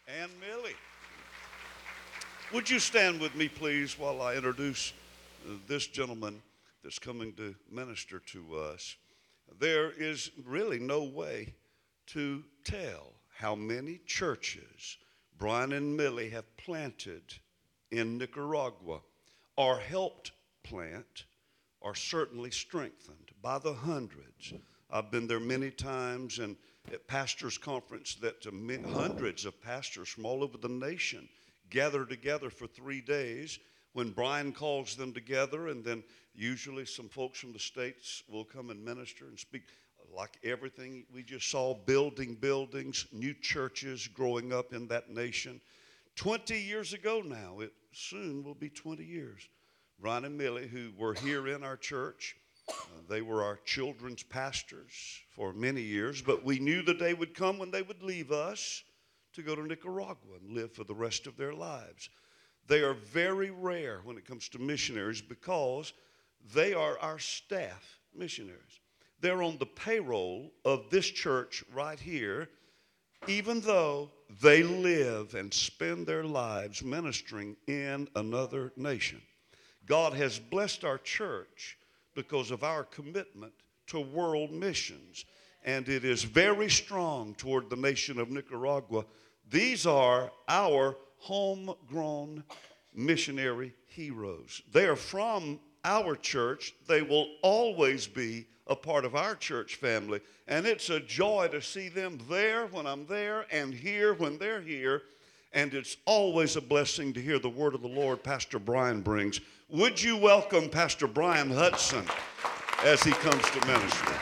and Millie. Would you stand with me, please, while I introduce this gentleman that's coming to minister to us? There is really no way to tell how many churches Brian and Millie have planted in Nicaragua, or helped plant, or certainly strengthened by the hundreds. I've been there many times, and at pastors' conference that hundreds of pastors from all over the nation gather together for 3 days. When Brian calls them together, and then usually some folks from the States will come and minister and speak. Like everything we just saw, building buildings, new churches growing up in that nation. 20 years ago now, it soon will be 20 years. Brian and Millie, who were here in our church, they were our children's pastors for many years, but we knew the day would come when they would leave us to go to Nicaragua and live for the rest of their lives. They are very rare when it comes to missionaries because they are our staff missionaries. They're on the payroll of this church right here, even though they live and spend their lives ministering in another nation. God has blessed our church because of our commitment to world missions, and it is very strong toward the nation of Nicaragua. These are our homegrown missionary heroes. They are from our church. They will always be a part of our church family, and it's a joy to see them there when I'm there and here when they're here, and it's always a blessing to hear the word of the Lord Pastor Brian brings. Would you welcome Pastor Brian Hudson as he comes to minister?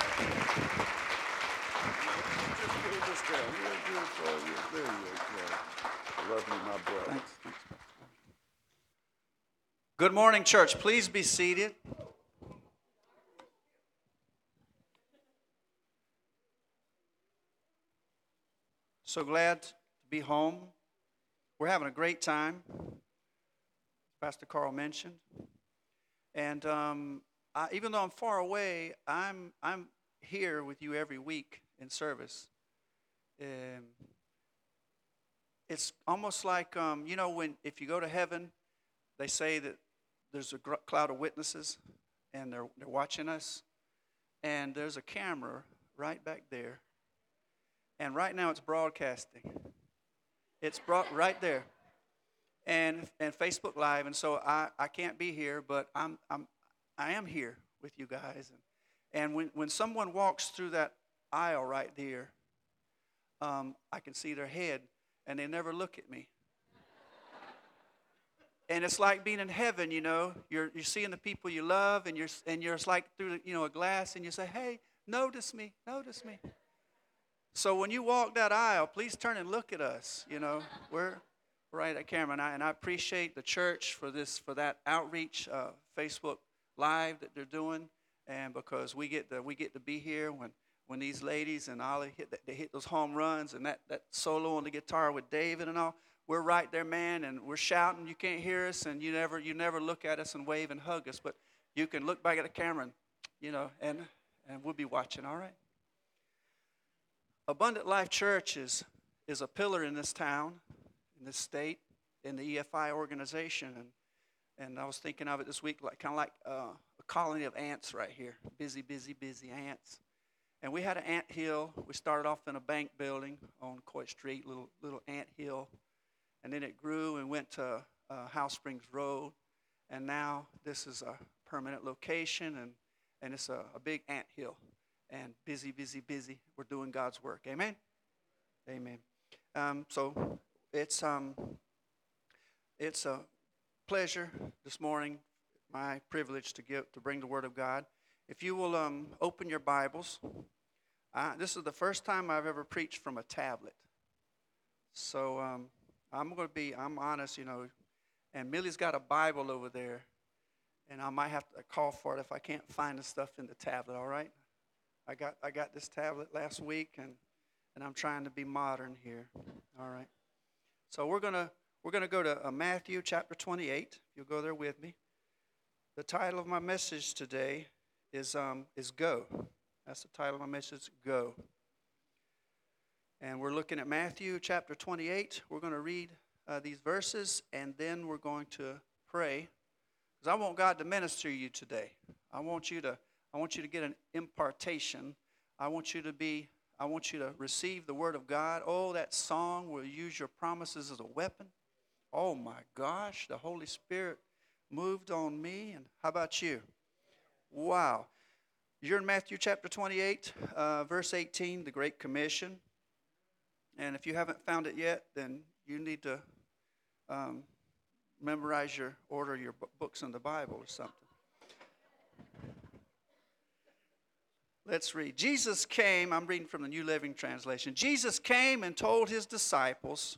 Love you, my brother. Thanks. Good morning, church. Please be seated. So glad to be home. We're having a great time, Pastor Carl mentioned. And even though I'm far away, I'm here with you every week in service. It's almost like, when if you go to heaven, they say that there's a cloud of witnesses, and they're watching us. And there's a camera right back there. And right now it's broadcasting. It's brought right there. And Facebook Live. And so I can't be here, but I am here with you guys. And when someone walks through that aisle right there, I can see their head, and they never look at me. And it's like being in heaven, You're seeing the people you love, and you're like through a glass, and you say, "Hey, notice me, notice me." So when you walk that aisle, please turn and look at us. We're right at camera, and I appreciate the church for that outreach, Facebook Live that they're doing, and because we get to be here when these ladies and Ollie hit those home runs, and that solo on the guitar with David and all. We're right there, man, and we're shouting. You can't hear us, and you never look at us and wave and hug us, but you can look back at the camera, and we'll be watching. All right. Abundant Life Church is a pillar in this town, in this state, in the EFI organization, and I was thinking of it this week, kind of like a colony of ants right here, busy, busy, busy ants. And we had an ant hill. We started off in a bank building on Coit Street, little ant hill. And then it grew and went to House Springs Road. And now this is a permanent location, and it's a big ant hill. And busy, busy, busy. We're doing God's work. Amen? Amen. So it's a pleasure this morning, my privilege to bring the Word of God. If you will open your Bibles. This is the first time I've ever preached from a tablet. So I'm honest, and Millie's got a Bible over there, and I might have to call for it if I can't find the stuff in the tablet, all right? I got this tablet last week, and I'm trying to be modern here, all right? So we're gonna go to Matthew chapter 28. You'll go there with me. The title of my message today is Go. That's the title of my message, Go. And we're looking at Matthew chapter 28. We're going to read these verses, and then we're going to pray. Because I want God to minister to you today. I want you to get an impartation. I want you to receive the word of God. Oh, that song will use your promises as a weapon. Oh my gosh, the Holy Spirit moved on me. And how about you? Wow. You're in Matthew chapter 28, verse 18, the Great Commission. And if you haven't found it yet, then you need to order your books in the Bible or something. Let's read. Jesus came, I'm reading from the New Living Translation. Jesus came and told his disciples,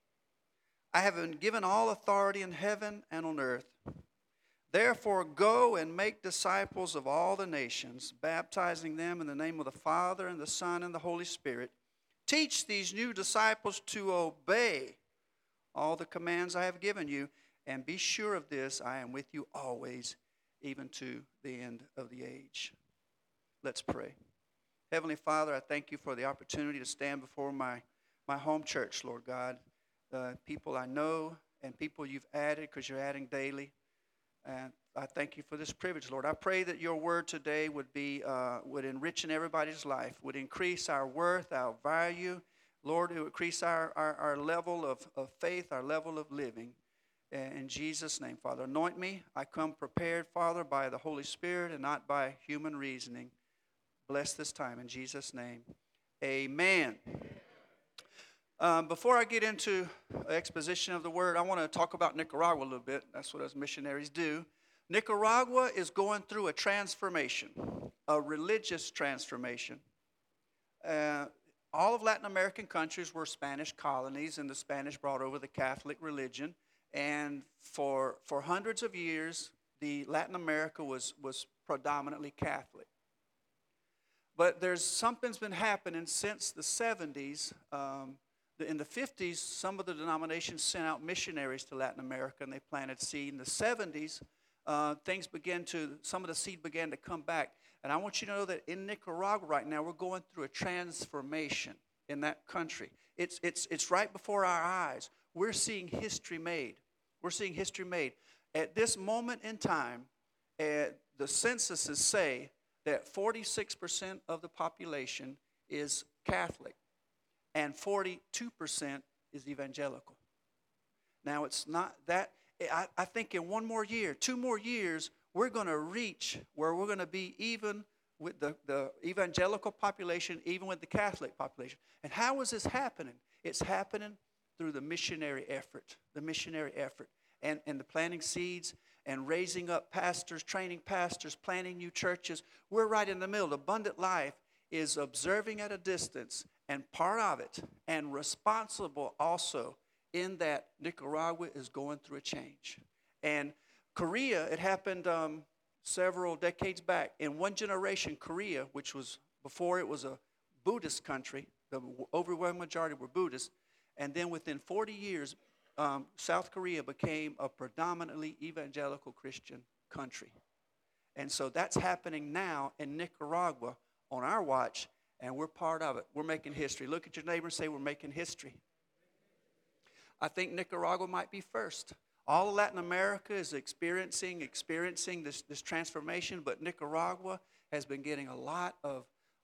I have been given all authority in heaven and on earth. Therefore, go and make disciples of all the nations, baptizing them in the name of the Father and the Son and the Holy Spirit. Teach these new disciples to obey all the commands I have given you, and be sure of this, I am with you always, even to the end of the age. Let's pray. Heavenly Father, I thank you for the opportunity to stand before my home church, Lord God. People I know and people you've added because you're adding daily. And I thank you for this privilege, Lord. I pray that your word today would enrich in everybody's life, would increase our worth, our value. Lord, it would increase our level of faith, our level of living. In Jesus' name, Father, anoint me. I come prepared, Father, by the Holy Spirit and not by human reasoning. Bless this time in Jesus' name. Amen. Before I get into exposition of the word, I want to talk about Nicaragua a little bit. That's what us missionaries do. Nicaragua is going through a transformation, a religious transformation. All of Latin American countries were Spanish colonies, and the Spanish brought over the Catholic religion. And for hundreds of years, the Latin America was predominantly Catholic. But something's been happening since the 70s. In the 50s, some of the denominations sent out missionaries to Latin America, and they planted seed. In the 70s, some of the seed began to come back. And I want you to know that in Nicaragua right now, we're going through a transformation in that country. It's right before our eyes. We're seeing history made. We're seeing history made. At this moment in time, the censuses say that 46% of the population is Catholic and 42% is evangelical. Now, it's not that. I think in 2 more years, we're going to reach where we're going to be even with the evangelical population, even with the Catholic population. And how is this happening? It's happening through the missionary effort, and the planting seeds and raising up pastors, training pastors, planting new churches. We're right in the middle. Abundant Life is observing at a distance and part of it, and responsible also in that Nicaragua is going through a change. And Korea, it happened several decades back. In one generation, Korea, which was before it was a Buddhist country, the overwhelming majority were Buddhists, and then within 40 years, South Korea became a predominantly evangelical Christian country. And so that's happening now in Nicaragua on our watch, and we're part of it. We're making history. Look at your neighbor and say, we're making history. I think Nicaragua might be first. All of Latin America is experiencing this transformation, but Nicaragua has been getting a lot of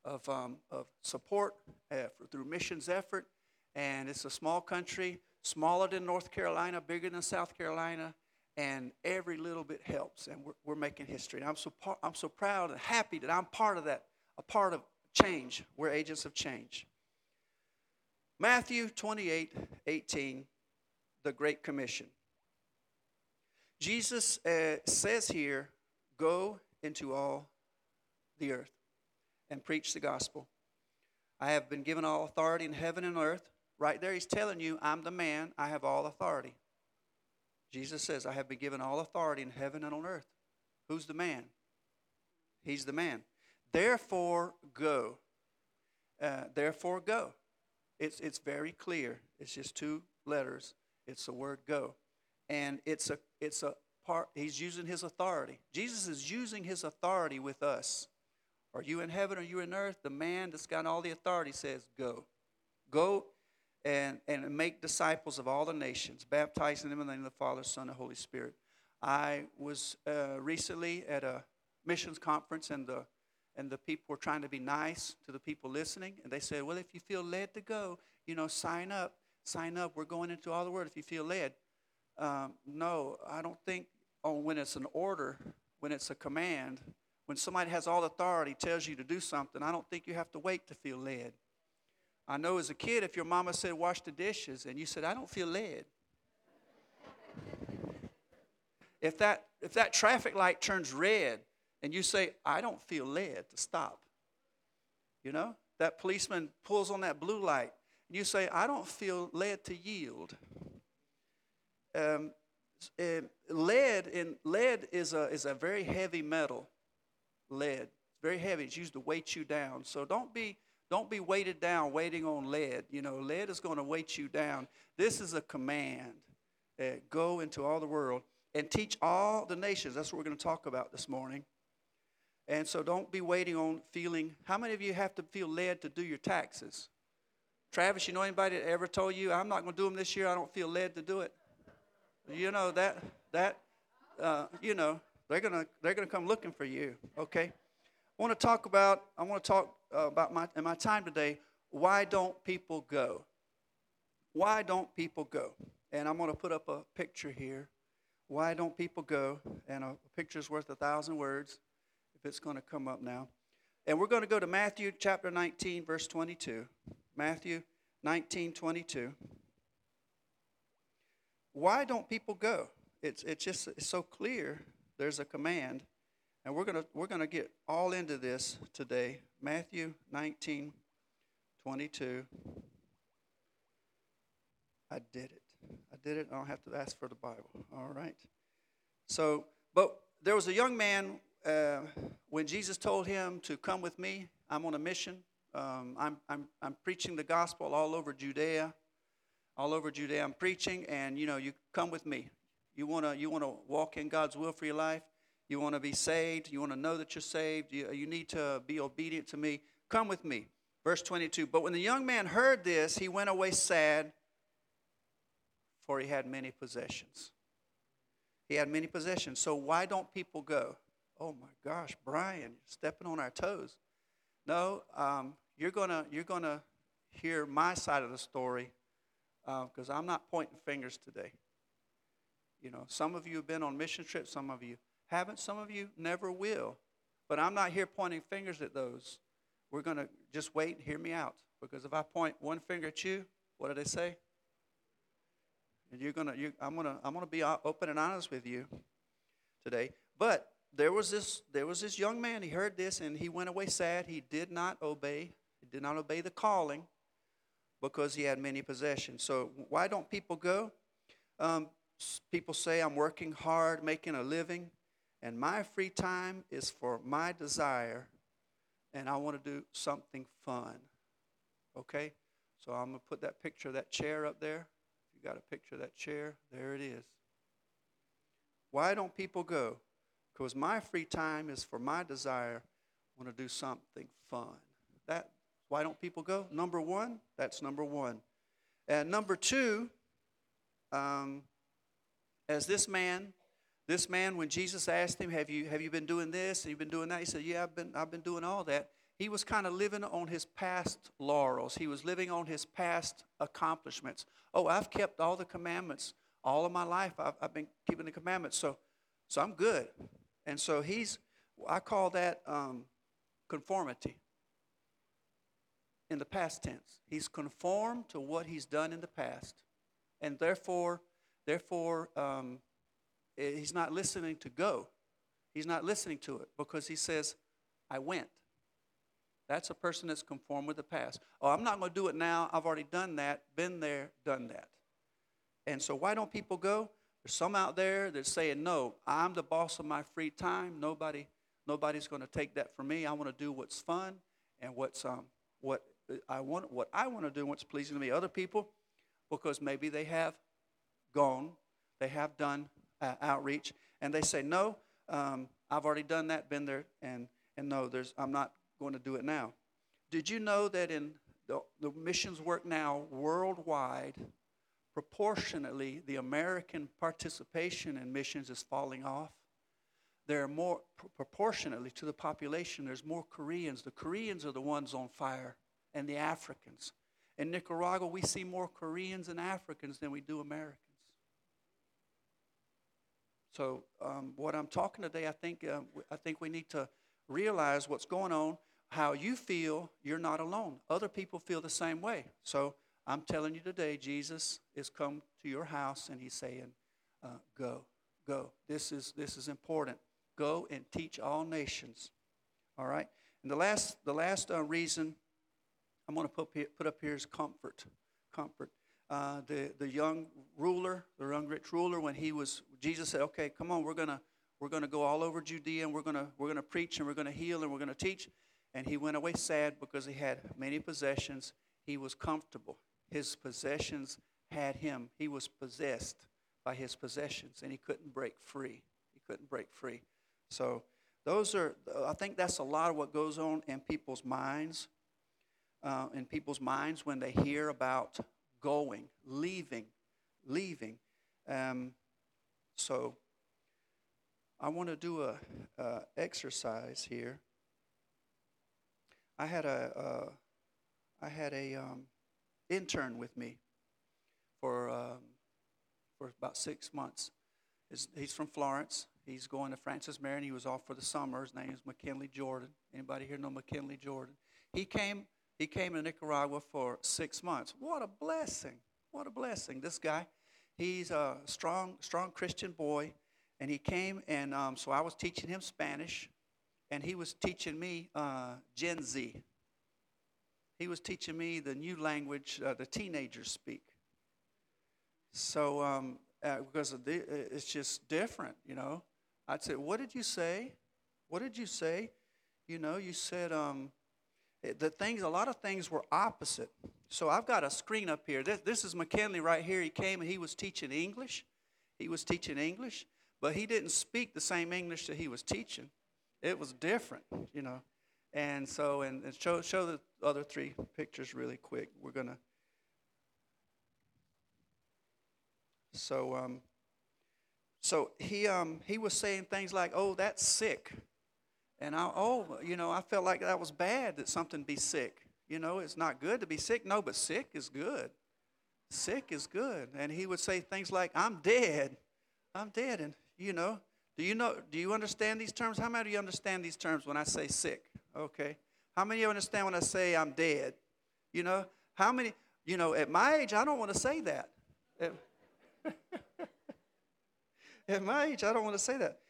support through missions effort, and it's a small country, smaller than North Carolina, bigger than South Carolina, and every little bit helps, and we're making history. And I'm so proud and happy that I'm part of that, a part of change. We're agents of change. Matthew 28:18, the Great Commission. Jesus says here, go into all the earth and preach the gospel. I have been given all authority in heaven and earth. Right there, he's telling you, I'm the man. I have all authority. Jesus says, I have been given all authority in heaven and on earth. Who's the man? He's the man. Therefore, go. Therefore, go. It's very clear. It's just 2 letters. It's the word go. And it's a part, he's using his authority. Jesus is using his authority with us. Are you in heaven? Are you in earth? The man that's got all the authority says, go. Go and make disciples of all the nations, baptizing them in the name of the Father, Son, and Holy Spirit. I was recently at a missions conference, and the people were trying to be nice to the people listening, and they said, well, if you feel led to go, sign up. Sign up. We're going into all the world if you feel led. No, I don't think when it's an order, when it's a command, when somebody has all authority, tells you to do something, I don't think you have to wait to feel led. I know as a kid, if your mama said wash the dishes and you said, I don't feel led. If that traffic light turns red and you say, I don't feel led to stop. That policeman pulls on that blue light and you say, I don't feel led to yield. Lead is a very heavy metal. Lead. It's very heavy. It's used to weight you down. So don't be weighted down waiting on lead. Lead is going to weight you down. This is a command. Go into all the world and teach all the nations. That's what we're going to talk about this morning. And so don't be waiting on feeling. How many of you have to feel led to do your taxes? Travis, you know anybody that ever told you, I'm not going to do them this year, I don't feel led to do it? They're gonna come looking for you. Okay, I want to talk about my time today. Why don't people go? Why don't people go? And I'm going to put up a picture here. Why don't people go? And a picture's worth 1,000 words. If it's going to come up now, and we're going to go to Matthew chapter 19, verse 22. Matthew 19:22. Why don't people go? It's so clear. There's a command, and we're gonna get all into this today. Matthew 19:22. I did it. I don't have to ask for the Bible. All right. So, but there was a young man when Jesus told him to come with me. I'm on a mission. I'm preaching the gospel all over Judea. All over Judea, I'm preaching, and you come with me. You wanna walk in God's will for your life. You want to be saved. You want to know that you're saved. You need to be obedient to me. Come with me. Verse 22. But when the young man heard this, he went away sad, for he had many possessions. He had many possessions. So why don't people go? Oh my gosh, Brian, stepping on our toes. No, you're gonna hear my side of the story. Because I'm not pointing fingers today. Some of you have been on mission trips, some of you haven't, some of you never will. But I'm not here pointing fingers at those. We're going to just wait and hear me out. Because if I point one finger at you, what do they say? And I'm gonna be open and honest with you today. But there was this young man. He heard this and he went away sad. He did not obey. He did not obey the calling, because he had many possessions. So why don't people go? People say, I'm working hard, making a living, and my free time is for my desire, and I want to do something fun. Okay? So I'm going to put that picture of that chair up there. If you got a picture of that chair, there it is. Why don't people go? Because my free time is for my desire. I want to do something fun. Why don't people go? Number one, that's number one. And number two, as this man, when Jesus asked him, have you been doing this? Have you been doing that? He said, yeah, I've been doing all that. He was kind of living on his past laurels. He was living on his past accomplishments. Oh, I've kept all the commandments all of my life. I've been keeping the commandments, so I'm good. And so I call that conformity. In the past tense. He's conformed to what he's done in the past. And therefore, he's not listening to go. He's not listening to it because he says, I went. That's a person that's conformed with the past. Oh, I'm not going to do it now. I've already done that, been there, done that. And so why don't people go? There's some out there that's saying, no, I'm the boss of my free time. Nobody's going to take that from me. I want to do what's fun and what I want to do and what's pleasing to me. Other people, because maybe they have gone, they have done outreach, and they say, no, I've already done that, been there, and no, I'm not going to do it now. Did you know that in the missions work now worldwide. Proportionately, the American participation in missions is falling off. There are more, proportionately to the population, there's more Koreans. The Koreans are the ones on fire, and the Africans. In Nicaragua, we see more Koreans and Africans than we do Americans. So what I'm talking today, I think we need to realize what's going on. How you feel, you're not alone. Other people feel the same way. So I'm telling you today, Jesus is come to your house, and he's saying, go. This is important. Go and teach all nations. All right? And the last reason I'm going to put up here is comfort. Comfort. The young ruler, the young rich ruler, when Jesus said, okay, come on, we're gonna go all over Judea, and we're gonna preach, and we're gonna heal, and we're gonna teach. And he went away sad because he had many possessions. He was comfortable. His possessions had him. He was possessed by his possessions, and he couldn't break free. So I think that's a lot of what goes on in people's minds. When they hear about going, leaving. So I want to do a exercise here. I had a intern with me for about 6 months. He's from Florence. He's going to Francis Marion. He was off for the summer. His name is McKinley Jordan. Anybody here know McKinley Jordan? He came to Nicaragua for 6 months. What a blessing. What a blessing. This guy, he's a strong Christian boy. And he came, and so I was teaching him Spanish, and he was teaching me Gen Z. He was teaching me the new language the teenagers speak. So because it's just different, you know. I'd say, what did you say? What did you say? You know, you said a lot of things were opposite. So I've got a screen up here. This is McKinley right here. He came and he was teaching English. But he didn't speak the same English that he was teaching. It was different, you know. And so, and show the other three pictures really quick. We're going to. So he was saying things like, "Oh, that's sick," and I felt like that was bad that something be sick. You know, it's not good to be sick. No, but sick is good. Sick is good. And he would say things like, "I'm dead," and do you understand these terms? How many of you understand these terms when I say sick? Okay. How many of you understand when I say I'm dead? You know, how many, at my age, I don't want to say that. At my age, I don't want to say that.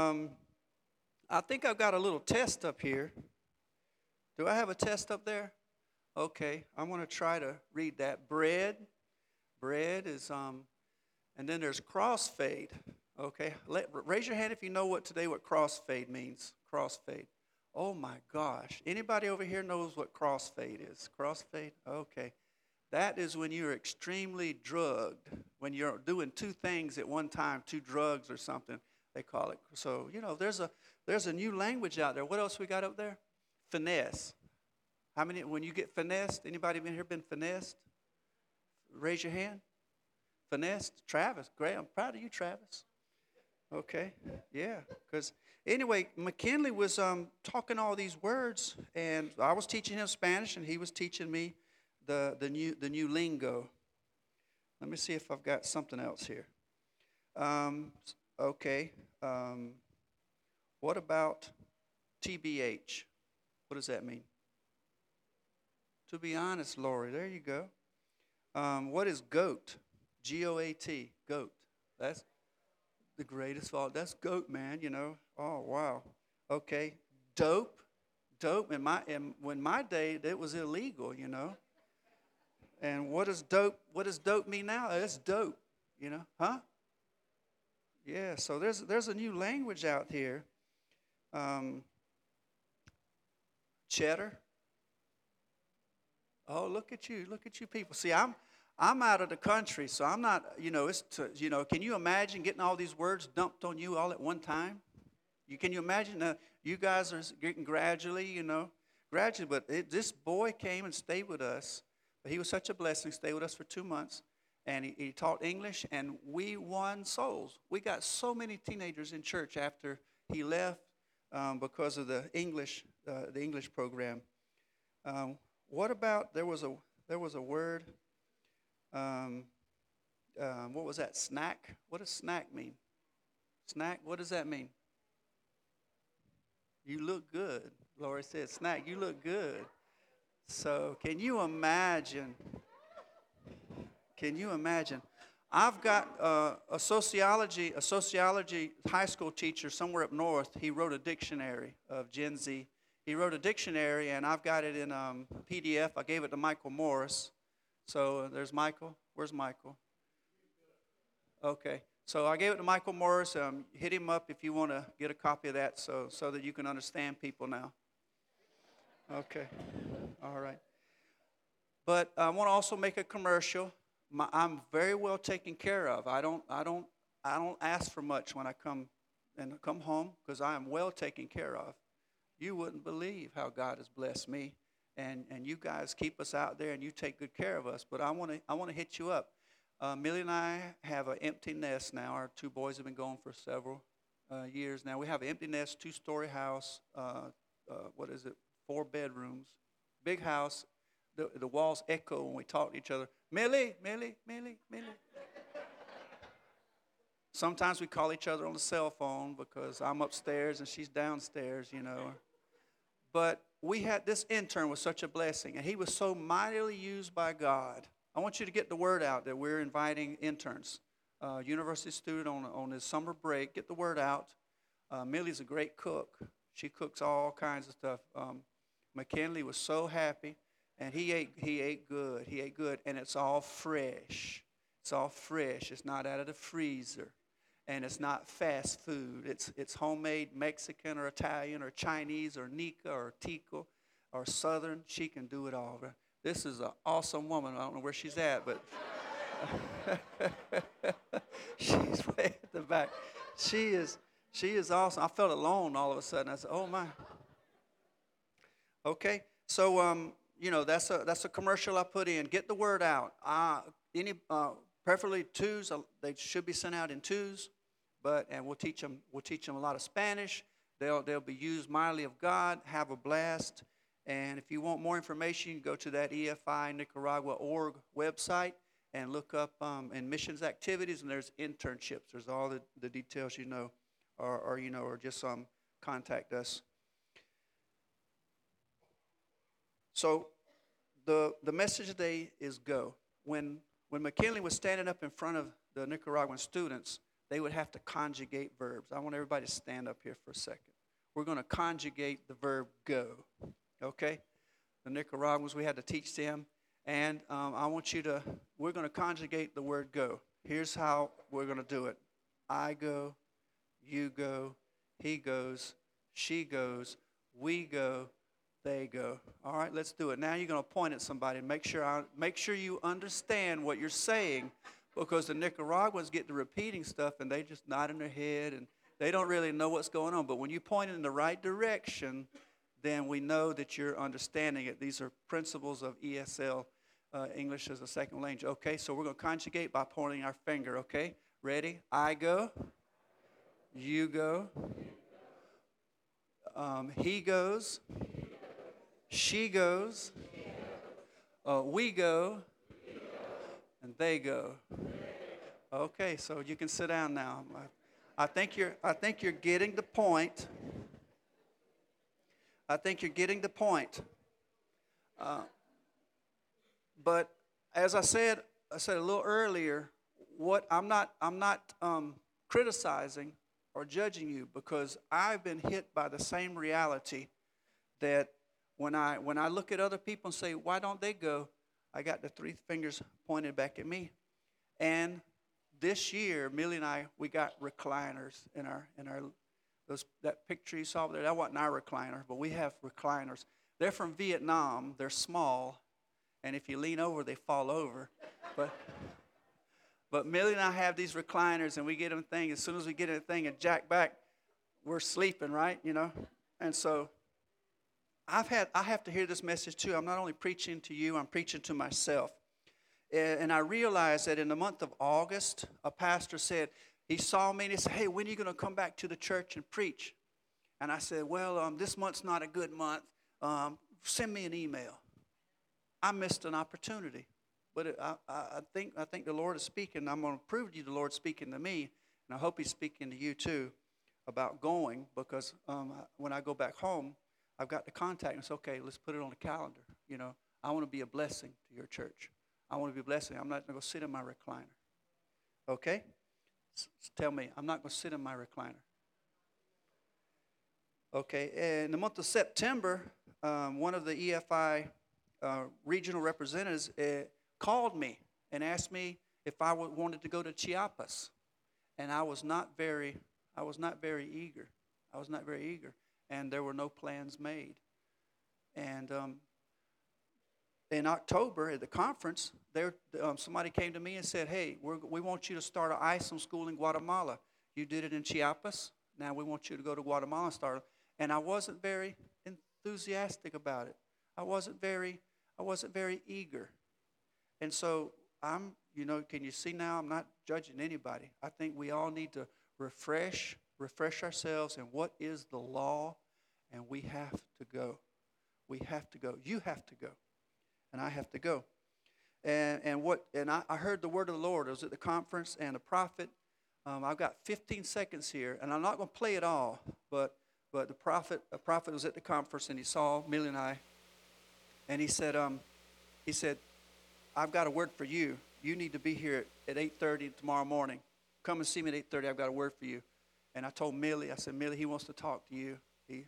I think I've got a little test up here. Do I have a test up there? Okay, I'm going to try to read that. Bread is, and then there's crossfade. Okay, raise your hand if you know what crossfade means. Crossfade. Oh my gosh. Anybody over here knows what crossfade is? Crossfade? Okay. That is when you're extremely drugged, when you're doing two things at one time, two drugs or something, they call it. So, there's a new language out there. What else we got up there? Finesse. How many, when you get finessed, anybody in here been finessed? Raise your hand. Finessed? Travis. Great. I'm proud of you, Travis. Okay. Yeah. Because anyway, McKinley was talking all these words, and I was teaching him Spanish, and he was teaching me the new lingo. Let me see if I've got something else here. Okay. What about TBH? What does that mean? To be honest, Lori. There you go. What is GOAT? GOAT. GOAT. That's the greatest fault. That's GOAT, man. Oh wow. Okay. Dope. In my day, it was illegal. And what does dope mean now? It's dope. Huh? Yeah. So there's a new language out here. Cheddar. Oh, look at you people. See, I'm out of the country, so I'm not, can you imagine getting all these words dumped on you all at one time? Can you imagine? You guys are getting gradually, graduated, but this boy came and stayed with us. But he was such a blessing, stayed with us for 2 months. And he taught English, and we won souls. We got so many teenagers in church after he left because of the English program. What about there was a word? What was that? Snack. What does snack mean? Snack. What does that mean? You look good. Lori said, "Snack. You look good." So can you imagine? Can you imagine? I've got a sociology high school teacher somewhere up north. He wrote a dictionary of Gen Z. He wrote a dictionary, and I've got it in PDF. I gave it to Michael Morris. So there's Michael. Where's Michael? Okay. So I gave it to Michael Morris. Hit him up if you want to get a copy of that so that you can understand people now. Okay. All right. But I want to also make a commercial. I'm very well taken care of. I don't ask for much when I come home because I am well taken care of. You wouldn't believe how God has blessed me, and you guys keep us out there and you take good care of us. But I want to hit you up. Millie and I have an empty nest now. Our 2 boys have been gone for several years now. We have an empty nest, 2-story house. 4 bedrooms, big house. The walls echo when we talk to each other. Millie, Millie, Millie, Millie. Sometimes we call each other on the cell phone because I'm upstairs and she's downstairs, you know. But we had this intern was such a blessing, and he was so mightily used by God. I want you to get the word out that we're inviting interns. University student on his summer break, get the word out. Millie's a great cook. She cooks all kinds of stuff. McKinley was so happy, and he ate good. He ate good, and it's all fresh. It's all fresh. It's not out of the freezer, and it's not fast food. It's homemade Mexican or Italian or Chinese or Nika or Tico or Southern. She can do it all. This is an awesome woman. I don't know where she's at, but she's way at the back. She is awesome. I felt alone all of a sudden. I said, "Oh my." Okay, so that's a commercial I put in. Get the word out. Preferably 2s. They should be sent out in 2s, and we'll teach them a lot of Spanish. They'll be used mightily of God. Have a blast. And if you want more information, you can go to that EFINicaragua.org website and look up in missions activities, and there's internships. There's all the details or just contact us. So the message today is go. When McKinley was standing up in front of the Nicaraguan students, they would have to conjugate verbs. I want everybody to stand up here for a second. We're going to conjugate the verb go. Okay? The Nicaraguans, we had to teach them. And we're going to conjugate the word go. Here's how we're going to do it. I go, you go, he goes, she goes, we go, they go. All right, let's do it. Now you're going to point at somebody and make sure you understand what you're saying, because the Nicaraguans get to repeating stuff and they just nod in their head and they don't really know what's going on. But when you point in the right direction, then we know that you're understanding it. These are principles of ESL, English as a second language. Okay, so we're going to conjugate by pointing our finger, okay? Ready? I go. You go. He goes. She goes. We go. And they go. Okay, so you can sit down now. I think you're getting the point. I think you're getting the point. But as I said a little earlier, I'm not criticizing or judging you, because I've been hit by the same reality that when I look at other people and say, why don't they go? I got the 3 fingers pointed back at me. And this year, Millie and I, we got recliners in our that picture you saw there. That wasn't our recliner, but we have recliners. They're from Vietnam. They're small, and if you lean over, they fall over. But Millie and I have these recliners, and we get them thing. As soon as we get a thing and jack back, we're sleeping, right? And so I have to hear this message too. I'm not only preaching to you, I'm preaching to myself. And I realized that in the month of August, a pastor said, he saw me and he said, hey, when are you going to come back to the church and preach? And I said, well, this month's not a good month. Send me an email. I missed an opportunity. But I think the Lord is speaking. I'm going to prove to you the Lord's speaking to me. And I hope he's speaking to you too about going, because when I go back home, I've got the contact. And it's okay, let's put it on the calendar. You know, I want to be a blessing to your church. I want to be a blessing. I'm not going to go sit in my recliner. Okay? Tell me, I'm not going to sit in my recliner. Okay, in the month of September, one of the EFI regional representatives called me and asked me if I wanted to go to Chiapas, and I was not very eager. And there were no plans made. And in October at the conference, somebody came to me and said, hey, we want you to start an ISOM school in Guatemala. You did it in Chiapas. Now we want you to go to Guatemala and start. And I wasn't very enthusiastic about it. I wasn't very eager. And so can you see now, I'm not judging anybody. I think we all need to refresh ourselves in what is the law, and we have to go. We have to go. You have to go. And I have to go. And I heard the word of the Lord. I was at the conference, and a prophet, I've got 15 seconds here, and I'm not going to play it all, but a prophet was at the conference, and he saw Millie and I, and he said, I've got a word for you. You need to be here at 8:30 tomorrow morning. Come and see me at 8:30. I've got a word for you. And I told Millie, I said, Millie, he wants to talk to you.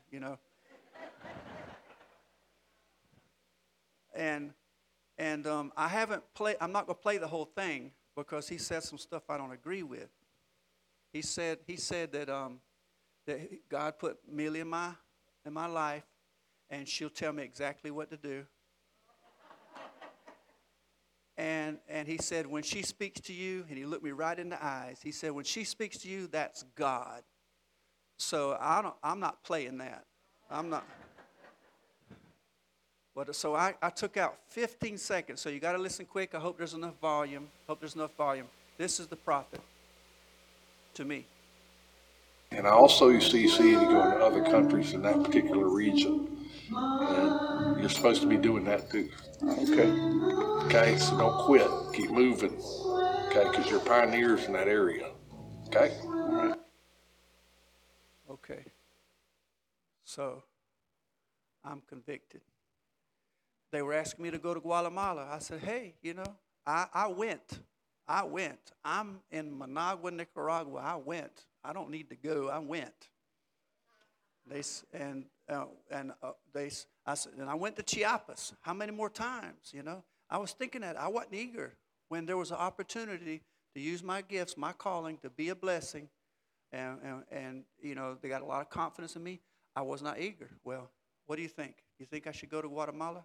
And I haven't played. I'm not going to play the whole thing because he said some stuff I don't agree with. He said that God put Millie in my life, and she'll tell me exactly what to do. And he said, when she speaks to you, and he looked me right in the eyes, he said, when she speaks to you, that's God. So I'm not playing that. I'm not. But so I took out 15 seconds. So you got to listen quick. I hope there's enough volume. This is the prophet to me. And I also see you going to other countries in that particular region. And you're supposed to be doing that too. Okay, so don't quit. Keep moving. Okay, because you're pioneers in that area. Okay? All right. Okay. So I'm convicted. They were asking me to go to Guatemala. I said, hey, I went. I'm in Managua, Nicaragua. I went. I don't need to go. I went. I said, and I went to Chiapas. How many more times? I was thinking that I wasn't eager when there was an opportunity to use my gifts, my calling, to be a blessing, and they got a lot of confidence in me. I was not eager. Well, what do you think? You think I should go to Guatemala?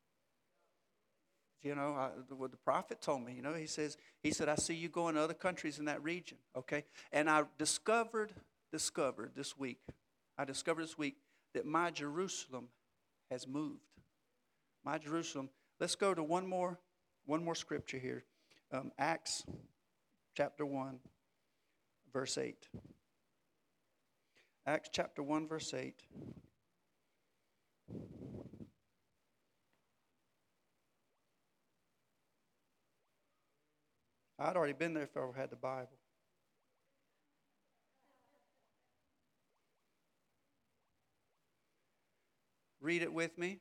What the prophet told me, he said, I see you going to other countries in that region, okay? And I discovered this week that my Jerusalem has moved. My Jerusalem. Let's go to one more scripture here. Acts chapter 1, verse 8. Acts chapter 1, verse 8. I'd already been there if I had the Bible. Read it with me.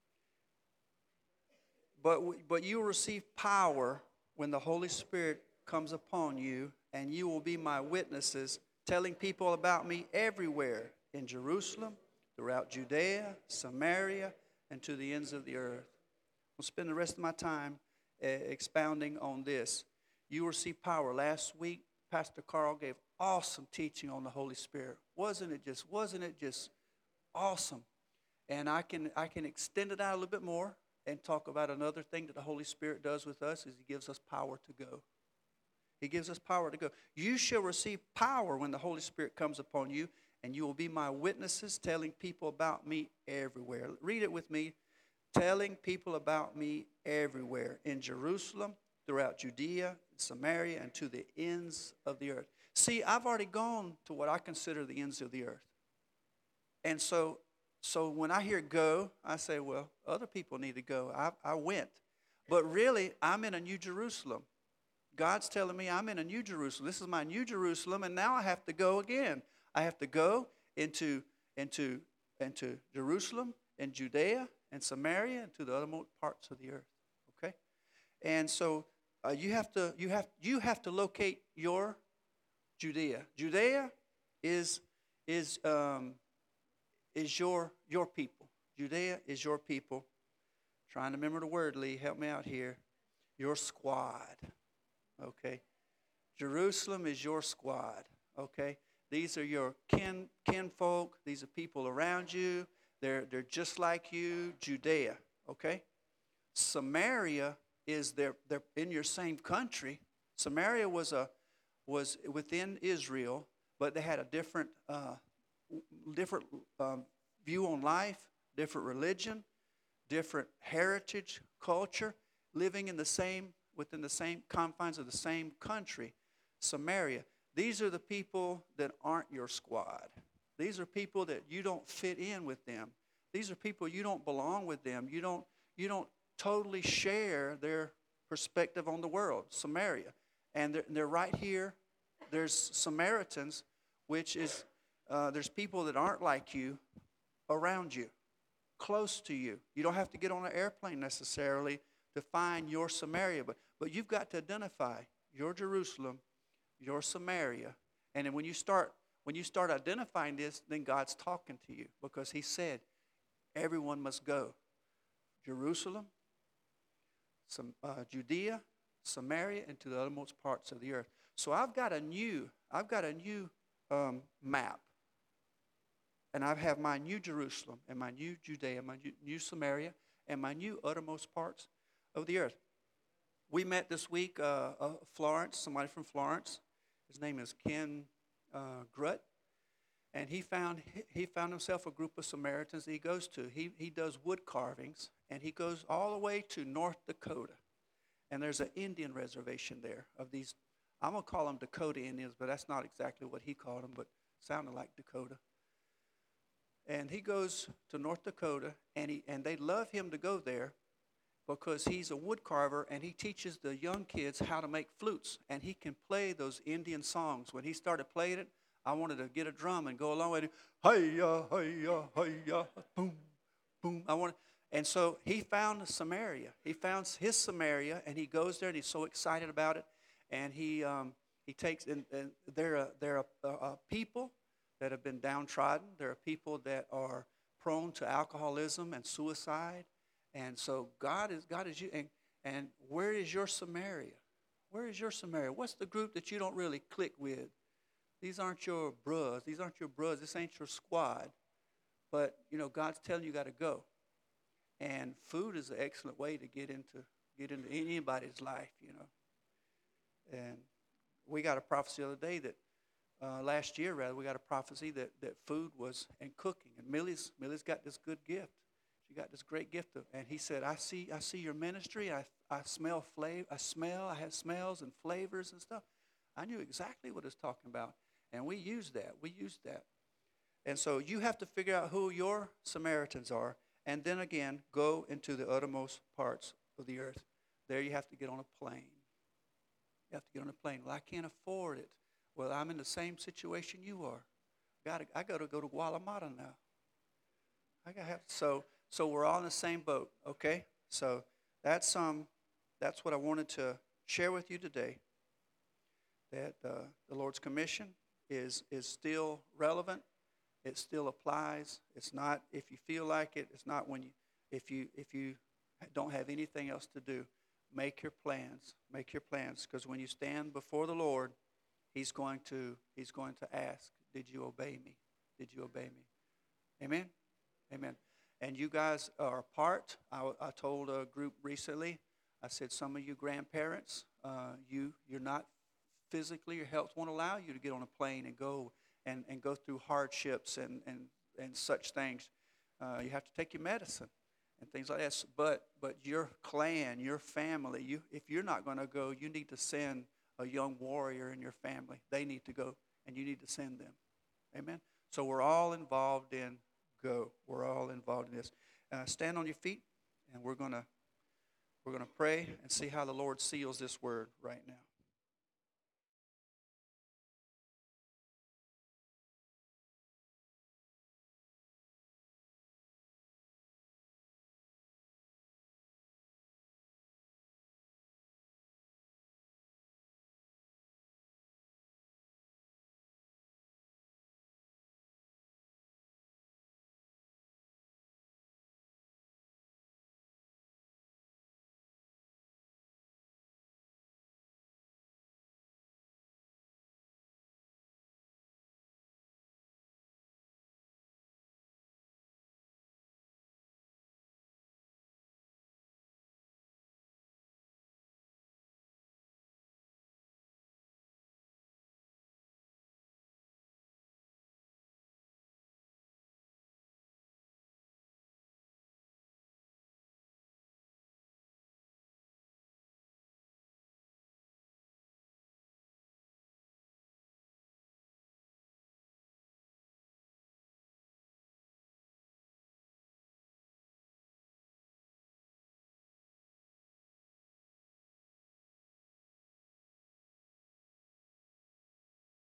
But you will receive power when the Holy Spirit comes upon you, and you will be my witnesses, telling people about me everywhere in Jerusalem, throughout Judea, Samaria, and to the ends of the earth. I'll spend the rest of my time expounding on this. You will receive power. Last week, Pastor Carl gave awesome teaching on the Holy Spirit. Wasn't it just awesome? And I can extend it out a little bit more and talk about another thing that the Holy Spirit does with us is he gives us power to go. He gives us power to go. You shall receive power when the Holy Spirit comes upon you, and you will be my witnesses, telling people about me everywhere. Read it with me. Telling people about me everywhere, in Jerusalem, throughout Judea, Samaria, and to the ends of the earth. See, I've already gone to what I consider the ends of the earth. And so when I hear go, I say, well, other people need to go. I went. But really, I'm in a new Jerusalem. God's telling me I'm in a new Jerusalem. This is my new Jerusalem, and now I have to go again. I have to go into Jerusalem and Judea and Samaria and to the othermost parts of the earth. Okay? And so you have to locate your Judea. Judea is your people. Judea is your people. Trying to remember the word, Lee. Help me out here. Your squad. Okay? Jerusalem is your squad. Okay? These are your kinfolk. These are people around you. They're just like you. Judea. Okay? Samaria is they're in your same country. Samaria was within Israel, but they had a different view on life, different religion, different heritage, culture, living within the same confines of the same country, Samaria. These are the people that aren't your squad. These are people that you don't fit in with them. These are people you don't belong with them. You don't totally share their perspective on the world, Samaria. And they're right here. There's Samaritans, which is there's people that aren't like you around you, close to you. You don't have to get on an airplane necessarily to find your Samaria, but you've got to identify your Jerusalem, your Samaria. And then when you start identifying this, then God's talking to you, because he said everyone must go. Jerusalem, Judea, Samaria, and to the uttermost parts of the earth. So I've got a new map. And I have my new Jerusalem and my new Judea, my new Samaria, and my new uttermost parts of the earth. We met this week Florence, somebody from Florence. His name is Ken Grutt. And he found himself a group of Samaritans that he goes to. He does wood carvings, and he goes all the way to North Dakota. And there's an Indian reservation there of these, I'm going to call them Dakota Indians, but that's not exactly what he called them, but sounded like Dakota. And he goes to North Dakota, and they love him to go there because he's a wood carver, and he teaches the young kids how to make flutes, and he can play those Indian songs. When he started playing it, I wanted to get a drum and go along with him. Hi-ya, hi-ya, hi-ya, boom, boom. And so he found Samaria. He found his Samaria, and he goes there, and he's so excited about it. And he takes, and they're a people that have been downtrodden. There are people that are prone to alcoholism and suicide. And so God is you. And where is your Samaria? Where is your Samaria? What's the group that you don't really click with? These aren't your bros. These aren't your bros. This ain't your squad. But, God's telling you got to go. And food is an excellent way to get into anybody's life, And we got a prophecy the other day that, last year rather, we got a prophecy that food was, and cooking. And Millie's got this good gift. She got this great gift and he said, I see your ministry. I smell flavor. I have smells and flavors and stuff. I knew exactly what it's talking about. And we used that. And so you have to figure out who your Samaritans are, and then again, go into the uttermost parts of the earth. There you have to get on a plane. You have to get on a plane. Well, I can't afford it. Well, I'm in the same situation you are. I got to go to Guatemala now. So we're all in the same boat, okay? So that's what I wanted to share with you today. That the Lord's commission is still relevant. It still applies. It's not if you feel like it. It's not if you don't have anything else to do. Make your plans. Make your plans, because when you stand before the Lord, He's going to ask, "Did you obey me? Did you obey me?" Amen. Amen. And you guys are a part. I told a group recently. I said, some of you grandparents, you're not physically, your health won't allow you to get on a plane and go and go through hardships and such things. You have to take your medicine and things like that. But your clan, your family, if you're not going to go, you need to send a young warrior in your family. They need to go, and you need to send them. Amen? So we're all involved in go. We're all involved in this. Stand on your feet, and we're gonna pray and see how the Lord seals this word right now.